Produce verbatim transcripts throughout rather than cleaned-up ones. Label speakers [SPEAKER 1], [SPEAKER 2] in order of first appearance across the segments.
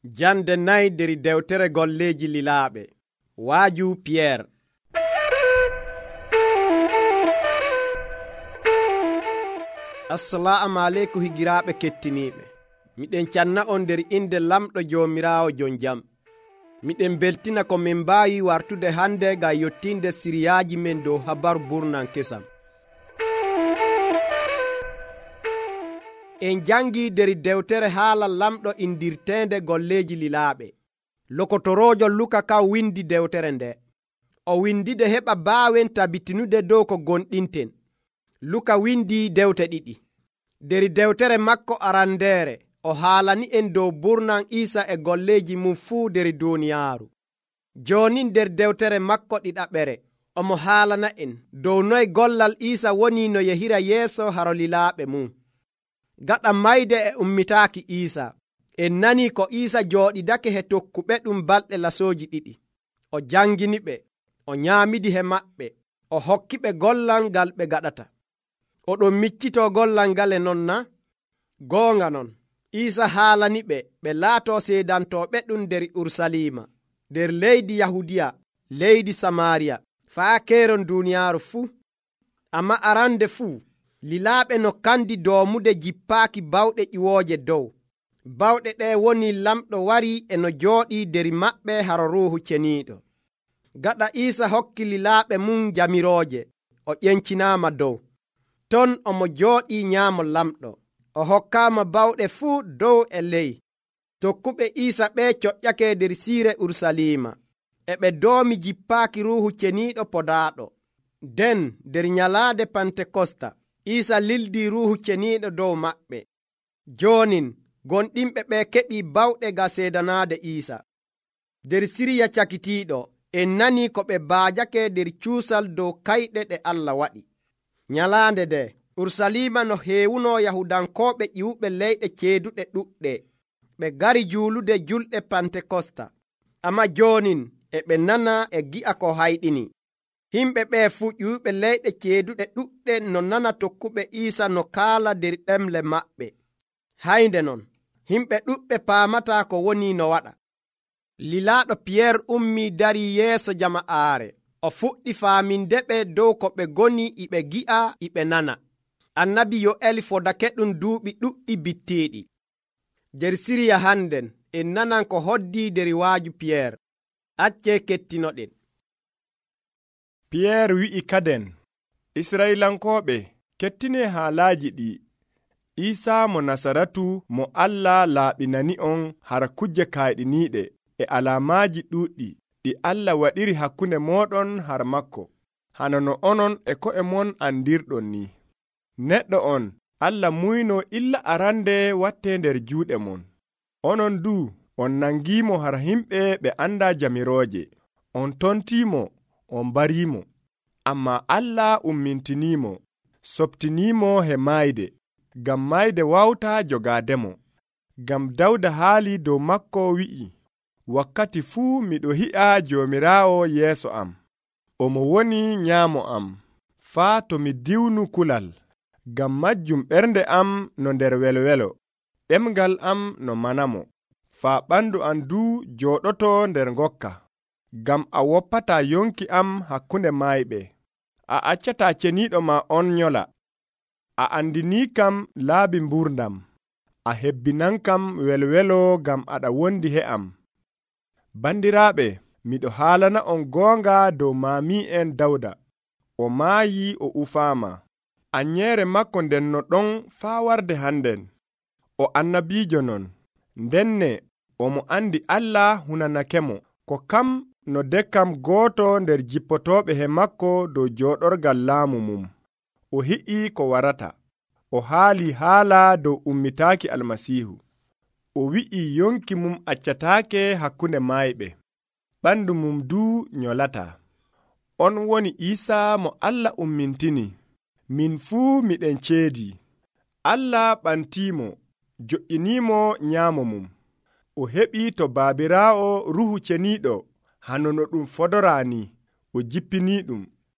[SPEAKER 1] Jande nayi der dewtere golleji lilaaɓe. Waaju Pierre. Assalamu aleykum higiraaɓe kettiniiɓe. Miɗen canna on nder inde lamɗo Joomiraawo jon jam. Miɗen beltina ko min mbaawi wartude hande ga yottinde siriyaaji men dow habaru burnan kesam. En jangi der dewtere haala lamɗo indirtende golleji lilaaɓe. Lokotorojo Luka ka windi dewtere nde. O windide heɓa baawen tabitinude dow ko gonɗinten. Luka windi dewte ɗiɗi. Der dewtere makko arandeere o haalani en dow burnan Isa e golleji mum fuu der duniyaaru. Joni der dewtere makko ɗiɗaɓere omo haalana en dow noy gollal Isa woni no yehira yeeso haro lilaaɓe mum. Gaɗa mayde e ummitaaki Isa, en nani ko Isa jooɗidake he tokkuɓe ɗum balɗe lasoji ɗiɗi. O jangini ɓe, o nyaamidi he maɓɓe, o hokki ɓe gollal ngal ɓe gaɗata. Oɗon miccito gollal ngal e non na? Goonga non, Isa haalani ɓe ɓe laato seedantoɓe ɗum nder Urusalima, nder leydi Yahudiya, leydi Samariya, faa keeron duniyaaru fuu. Amma arande fuu, lilaaɓe no kandi doomude jippaaki bawɗe ƴiwooje dow. Bawɗe ɗe woni lamɗo wari e no jooɗi der maɓɓe haro Ruuhu Ceniiɗo. Gaɗa Isa hokki lilaaɓe mum jamirooje, o ƴencinaama dow. Ton omo jooɗi nyaamo lamɗo. O hokkaama bawɗe fuu dow e ley. Tokkuɓe Isa ɓe coƴƴake der siire Urusalima, e ɓe doomi jippaaki Ruuhu Ceniiɗo podaaɗo. Den der nyalaade Pantekosta, Isa lildi Ruuhu Ceniiɗo dow maɓɓe. Jonin gonɗinɓe ɓe keɓi bawɗe ga seedanaade Isa. Der siriya cakitiiɗo en nani ko ɓe baajake der cuusal dow kayɗe ɗe Allah waɗi. Nyalaande de Urusalima no heewuno Yahudankooɓe ƴiwɓe leyɗe ceeduɗe ɗuɗɗe. Ɓe gari juulude julɗe Pantekosta. Amma jonin e ɓe nana e gi'a ko hayɗini. Himɓe ɓe fuu ƴiwɓe leyɗe ceeduɗe ɗuɗɗe no nana tokkuɓe Isa no kaala der ɗemle maɓɓe. Haynde non, himɓe ɗuɓɓe paamata ko woni no waɗa. Lilaaɗo Pierre ummi dari yeeso jama'aare. O fuɗɗi faaminde ɓe dow ko ɓe goni iɓe gi'a iɓe nana. Annabi Yo'el fodake ɗum duuɓi ɗuɗɗi bittiiɗi. Der siriya hannden en nanan ko hoddi der waaju Pierre. Acce kettinoɗen.
[SPEAKER 2] Pierre wi'i kaden, Israilankooɓe, kettine haalaaji ɗi. Isa mo Nasaratu mo Allah laaɓinani on hara kujje kayɗiniiɗe e alaamaaji ɗuuɗɗi ɗi Allah waɗiri hakkunde mooɗon har makko, hana no onon e ko'e mon andirɗon ni. Neɗɗo on, Allah muyno illa arande watte nder juuɗe mon. Onon du, on nangiimo har himɓe ɓe anda jamirooje. On tontiimo, on bariimo. Amma Allah ummintiniimo, sobtiniimo he mayde, ngam mayde wawta jogaademo. Ngam Dawda haali dow makko wi'i, wakkati fuu miɗo hi'a Joomiraawo yeeso am. Omo woni nyaamo am, faa to mi diwnu kulal. Ngam majjum ɓernde am no nder welwelo, ɗemgal am no manamo. Faa ɓandu am du jooɗoto nder ngokka. Ngam a woppata yonki am hakkunde mayɓe. A accata ceniiɗo ma on nyola. A andini kam laabi mburdam. A hebbinan kam welwelo ngam aɗa wondi he am. Bandiraaɓe, miɗo haalana on goonga dow maami en Dawda. O maayi o ufaama. Anyeere makko nden no ɗon faa warde hannden. O annabiijo non. Ndenne omo andi Allah hunanakemo. Ko kam no dekkam gooto nder jippotooɓe he makko dow jooɗorgal laamu mum. O hi'i ko warata. O haali haala dow ummitaaki Almasiihu. O wi'i yonki mum accataake hakkunde maayɓe. Ɓandu mum du nyolata. On woni Isa mo Allah ummintini. Min fuu miɗen ceedi. Allah ɓantiimo, jo'iniimo nyaamo mum. O heɓi to Baabiraawo Ruuhu Ceniiɗo hanono ɗum fodorani, o jippini ɗum.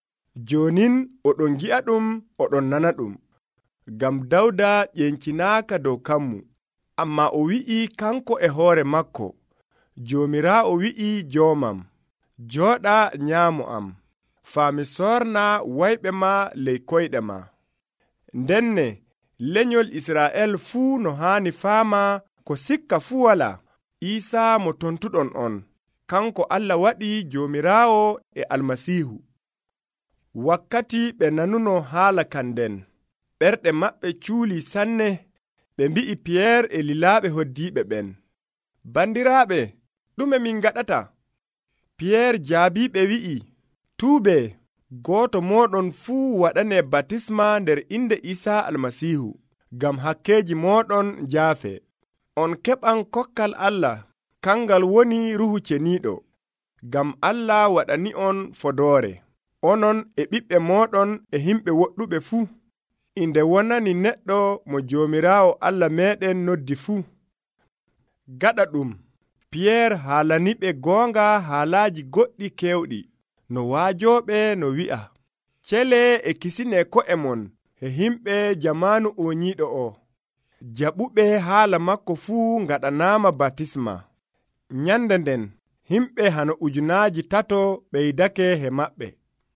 [SPEAKER 2] Jonin oɗon gi'a ɗum, oɗon nana ɗum. Ngam Dawda ƴencinaaka dow kammu. amma o wi'i kanko e hoore makko, Joomiraawo wi'i joomam, jooɗa nyaamo am, faami sorna wayɓe ma ley koyɗe ma. Ndenne lenyol Isra'el fuu no haani faama ko sikka fuu wala, Iisaa mo tontuɗon on, kanko Allah waɗi Joomiraawo e Almasiihu. Wakkati ɓe nanuno haala kan nden, ɓerɗe maɓɓe cuuli sanne. Ɓe mbi'i Piyeer e lilaaɓe hoddiiɓe ɓen, bandiraaɓe, ɗume min gaɗata? Piyeer jaabiɓe wi'i, tuube, gooto mooɗon fuu waɗane batisma nder inde Iisaa Almasiihu, ngam hakkeji mooɗon jaafe. On keɓan kokkal Allah, kangal woni Ruhu Ceniiɗo, ngam Allah waɗani on fodoore, onon e ɓiɓɓe mooɗon e himɓe woɗɗuɓe fuu, inde wonani neɗɗo mo Joomiraawo Allah meɗen noddi fuu. Gaɗa ɗum, Piyeer haalaniɓe goonga haalaaji goɗɗi kewɗi, no waajooɓe no wi'a, cele e kisine ko'e mon e himɓe jamaanu o nyiiɗo o. Jaɓuɓe haala makko fuu ngaɗanaama batisma. Nyande nden, himɓe hano ujunaaji tato ɓeydake he maɓɓe.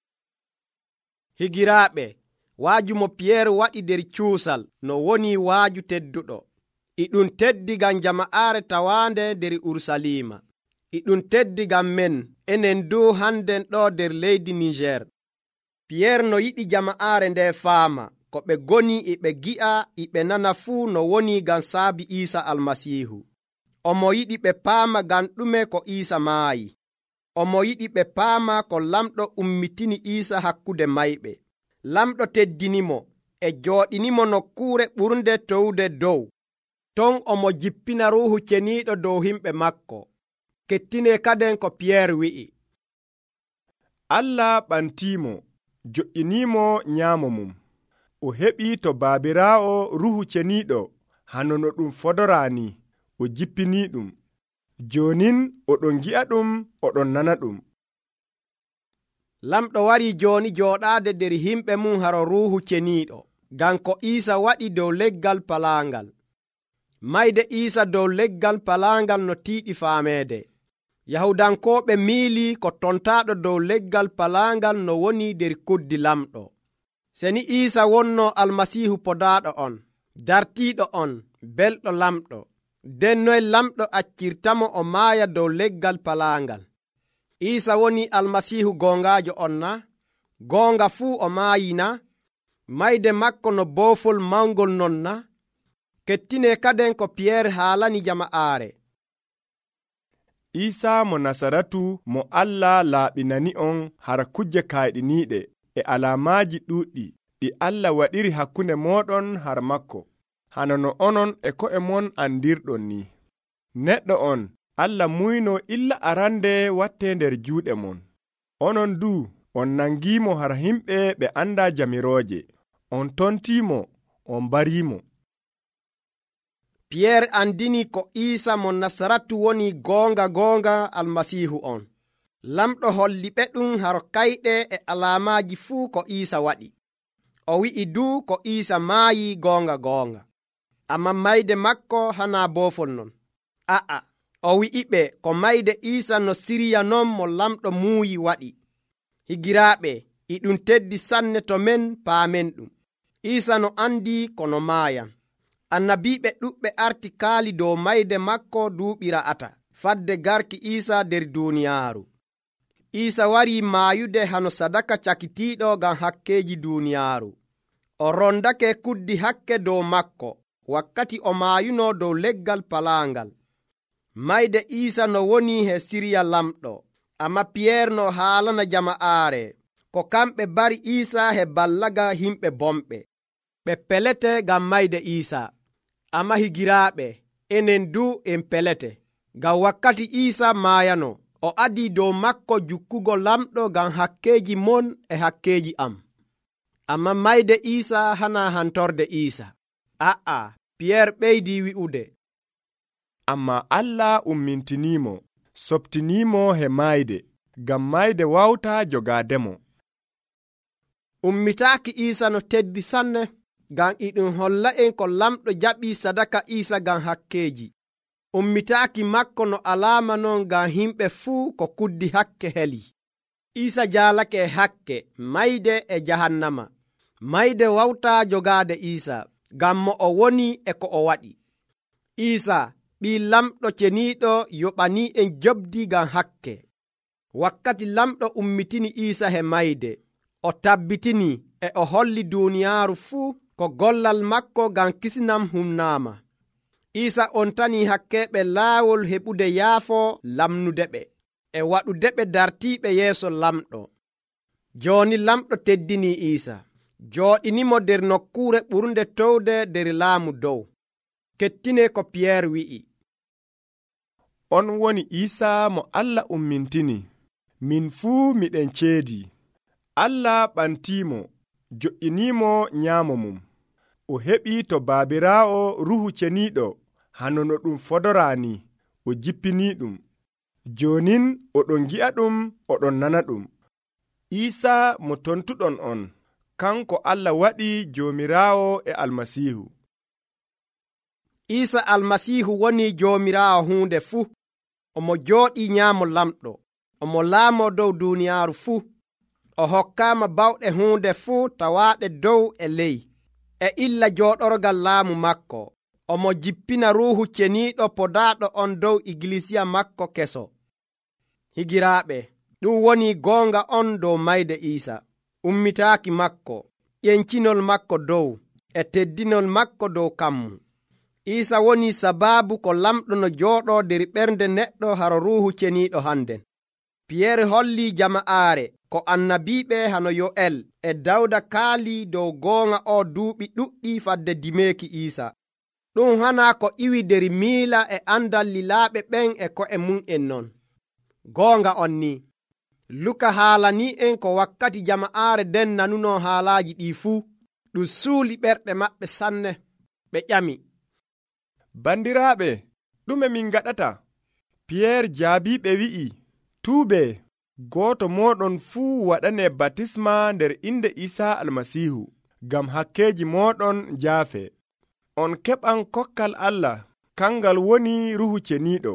[SPEAKER 1] Higiraaɓe, waaju mo Piyeer waɗi nder cuusal no woni waaju tedduɗo. Iɗum teddi ngam jama'aare tawaande nder Urusalima. Iɗum teddi ngam men enen du hannden ɗo nder leydi Niger. Piyeer no yiɗi jama'aare nde faama ko ɓe goni e ɓe gi'a e ɓe nana fuu no woni ngam saabi Iisa Almasiihu. Omo yiɗi ɓe paama ngam ɗume ko Iisa maayi. Omo yiɗi ɓe paama ko lamɗo ummitini Iisa hakkude mayɓe. Lamɗo teddinimo e jooɗinimo nokkuure ɓurnde towde dow. Ton omo jippina Ruuhu Ceniiɗo dow himɓe makko. Kettine kaden ko Piyeer wi'i.
[SPEAKER 2] Allah ɓantimo, jo'inimo nyaamo mum. O heɓi to Baabiraawo Ruhu Ceniiɗo hano no ɗum fodorani, o jippini ɗum. Jonin oɗon gi'a ɗum, oɗon nana ɗum.
[SPEAKER 1] Lamɗo wari joni jooɗaade nder himɓe mum haro Ruuhu Ceniiɗo, ngam ko Iisa waɗi dow leggal palaangal. Mayde Iisa dow leggal palaangal no tiiɗi faameede. Yahudankooɓe miili ko tontaaɗo dow leggal palaangal no woni nder koddi lamɗo. Seni Iisa wonno Almasiihu podaaɗo on, dartiiɗo on, belɗo lamɗo, nden noye lamɗo accirtamo o maaya dow leggal palaangal. Iisa woni Almasiihu goongaajo on na? Goonga fuu o maayina? Mayde makko no boofol mawngol non na? Kettine kaden ko Piyeer haalani jama'aare.
[SPEAKER 2] Iisa mo Nasaratu mo Allah laaɓinani on hara kujje kayɗiniiɗe e alaamaaji ɗuuɗɗi ɗi Allah waɗiri hakkunde mooɗon har makko, hano no onon e ko'e mon andirɗon ni. Neɗɗo on Allah muyno illa arande watte nder juuɗe mon. Onon du on nangimo har himɓe ɓe anda jamirooje, on tontimo, on barimo.
[SPEAKER 1] Piyeer andini ko Iisa mo Nasaratu woni goonga goonga Almasiihu on. Lamɗo holli ɓe ɗum haro kayɗe e alaamaaji fuu ko Iisa waɗi. O wi'i du ko Iisa maayi goonga goonga. Amma mayde makko hana boofol non. A'a, o wi'i ɓe ko mayde Iisa no Siriya non mo lamɗo muuyi waɗi. Higiraaɓe, iɗum teddi sanne to men paamen ɗum. Iisa no andi kono maayan. Annabiiɓe ɗuɓɓe arti kaali dow mayde makko duuɓi ra'ata fadde garki Iisa nder duuniyaaru. Iisa wari maayude hano sadaka cakitiiɗo ngam hakkeji duuniyaaru. O rondake kuddi hakke dow makko wakkati o maayuno dow leggal palaangal. Mayde Iisa no woni he Siriya lamɗo, amma Piyeer no haalana jama'aare ko kamɓe bari Iisa he ballaga himɓe bomɓe. Ɓe pelete ngam mayde Iisa. Amma higiraaɓe, enen du en pelete, ngam wakkati Iisa maayano, o adi dow makko jukkugo lamɗo ngam hakkeji mon e hakkeji am. Amma mayde Iisa hana hantorde Iisa. A'a, Piyeer ɓeydi wi'ude.
[SPEAKER 2] Amma Allah ummintinimo, soptinimo he mayde, ngam mayde wawta jogaademo.
[SPEAKER 1] Ummitaaki Iisa no teddi sanne. ngam iɗum holla en ko lamɗo jaɓi sadaka Isa ngam hakkeji. Ummitaaki makko no alama non ngam himɓe fuu ko kuddi hakke heli. Isa jaalake e hakke, mayde e jahannama. Mayde wawta jogaade Isa, ngam mo o woni e ko o waɗi. Isa ɓii lamɗo ceniiɗo yoɓani en jobdi ngam hakke. Wakkati lamɗo ummitini Isa he mayde, o tabbitini e o holli duuniyaaru fuu ko gollal makko ngam kisinam humnaama. Isa on tani hakkeɓe laawol heɓude yaafo lamnudeɓe e waɗudeɓe dartiiɓe yeeso lamɗo. Jooni lamɗo teddini Isa, jooɗinimo nder nokkuure ɓurnde towde nder laamu dow. Kettine ko Piyeer wi'i.
[SPEAKER 2] On woni Isa mo Allah ummintini, min fuu miɗen ceedi. Allah ɓantimo, jo'inimo nyaamo mum. O heɓi to baabiraawo ruhu ceniiɗo hano no ɗum fodorani, o jippini ɗum. Jonin oɗon gi'a ɗum, oɗon nana ɗum. Isa mo tontuɗon on, kanko Allah waɗi joomiraawo e almasiihu.
[SPEAKER 1] Isa almasiihu woni joomiraawo huunde fuu. Omo jooɗi nyaamo lamɗo, omo laamo dow duuniyaaru fuu. O hokkaama bawɗe huunde fuu tawaaɗe dow e ley. E illa jooɗorgal laamu makko, omo jippina ruuhu ceniiɗo podaaɗo on dow igilisiya makko keso. Higiraaɓe, ɗum woni goonga on dow mayde Isa, ummitaaki makko, ƴencinol makko dow, e teddinol makko dow kammu. Isa woni sabaabu ko lamɗo no jooɗo nder ɓernde neɗɗo haro ruuhu ceniiɗo hannden. Piyeer holli jama'aare ko annabiiɓe hano Yo'el e Dawda kaali dow goonga o duuɓi ɗuɗɗi fadde dimeeki Isa. Ɗum hana ko iwi nder miila e andal lilaaɓe ɓen e ko'e mum'en non. Goonga on ni, Luka haalani en ko wakkati jama'aare den nanuno haalaaji ɗi fuu, ɗum suuli ɓerɗe maɓɓe sanne. Ɓe ƴami,
[SPEAKER 2] bandiraaɓe, ɗume min gaɗata? Piyeer jaabiɓe wi'i, tuube, gooto moɗon fuu waɗane batisma nder inde Isa almasihu, ngam hakkeji moɗon jaafe. On keɓan kokkal Allah, kangal woni ruhu ceniiɗo.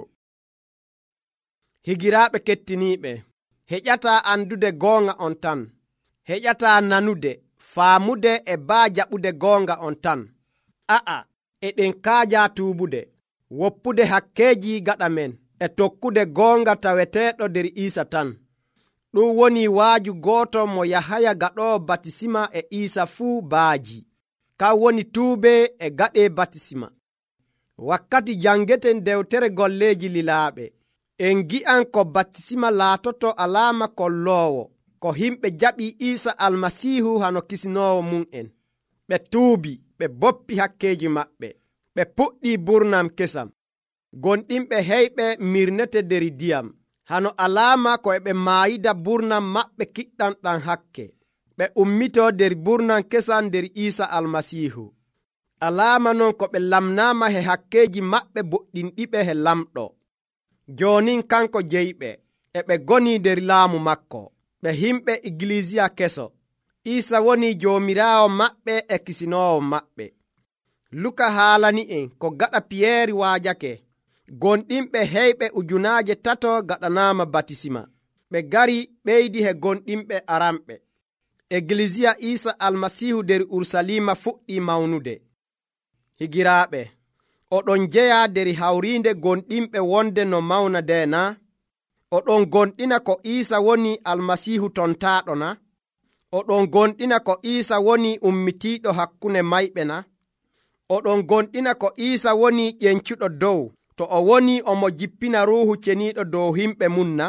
[SPEAKER 1] Higiraaɓe kettiniiɓe, heƴata andude goonga on tan, heƴata nanude, faamude e baa jaɓude goonga on tan. A'a, eɗen kaaja tuubude, woppude hakkeji gaɗa men, e tokkude goonga taweteeɗo nder Isa tan. Ɗum woni waaju gooto mo Yahaya gaɗoo batisima e Isa fuu baaji. Kan woni tuube e gaɗe batisima. Wakkati jangeten dewtere golleeji lilaaɓe, en gi'an ko batisima laatoto alaama kolloowo, ko himɓe jaɓi Isa almasihu hano kisinoowo mum'en. Ɓe tuubi, ɓe boppi hakkeji maɓɓe, ɓe puɗɗi burnam kesam. Gonɗinɓe heyɓe mirnete nder diyam, hano alaama ko eɓe maayida burnam maɓɓe kiɗɗam ɗam hakke. Ɓe ummito nder burnam kesam nder Isa almasihu. Alaama non ko ɓe lamnaama he hakkeji maɓɓe boɗɗinɗiɓe he lamɗo. Jonin kanko jeyɓe, eɓe goni nder laamu makko, ɓe himɓe igilisiya keso. Isa woni joomiraawo maɓɓe e kisinoowo maɓɓe. Luka haalani en ko gaɗa Piyeeri waajake, gonɗinɓe heyɓe ujunaaje tato gaɗanaama batisima. Ɓe gari ɓeydi he gonɗinɓe aramɓe. Igilisiya Isa almasihu nder Urusalima fuɗɗi mawnude. Higiraaɓe, oɗon jeya nder hawriinde gonɗinɓe wonde no mawna deena? Oɗon gonɗina ko Isa woni almasihu tontaaɗo na? Oɗon gonɗina ko Isa woni ummitiiɗo hakkunde mayɓe na? Oɗon gonɗina ko Isa woni ƴencuɗo dow, to o woni omo jippina ruuhu ceniiɗo dow himɓe mum na?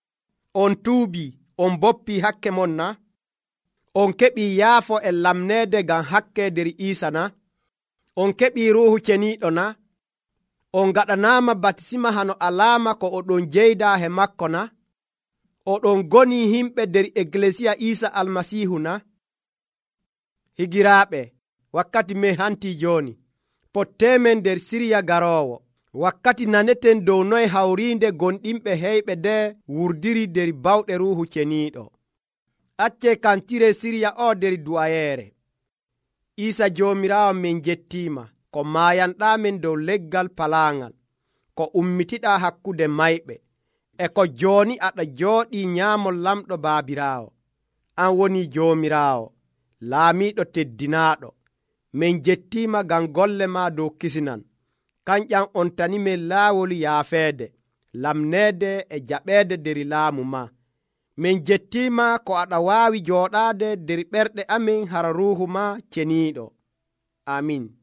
[SPEAKER 1] On tuubi, on boppi hakke mon na? On keɓi yaafo e lamneede ngam hakke nder Isa na? On keɓi ruuhu ceniiɗo na? On gaɗanaama batisima hano alaama ko oɗon jeyda he makko na? Oɗon goni himɓe nder eglesiya Isa almasihu na? Higiraaɓe, wakkati me hanti jooni, pottemen nder siriya garoowo, wakkati naneten dow noye hawriinde gonɗinɓe heyɓe nde wurdiri nder bawɗe ruuhu ceniiɗo. Acce kantire siriya o nder du'ayeere. Isa jomirawo min jettima ko mayanɗamin dow leggal palangal, ko ummitiɗa hakkude mayɓe, e ko joni aɗa jooɗi nyamol lamɗo baabirawo. An woni jomirawo, laamiɗo teddinaɗo. Min jettima ngam golle ma dow kisinan. Kanƴam on tani min laawol yaafeede, lamnede e jaɓeede der laamu ma. Min jettima ko aɗa waawi jooɗaade der ɓerɗe amin hara ruuhu ma ceniiɗo. Amin.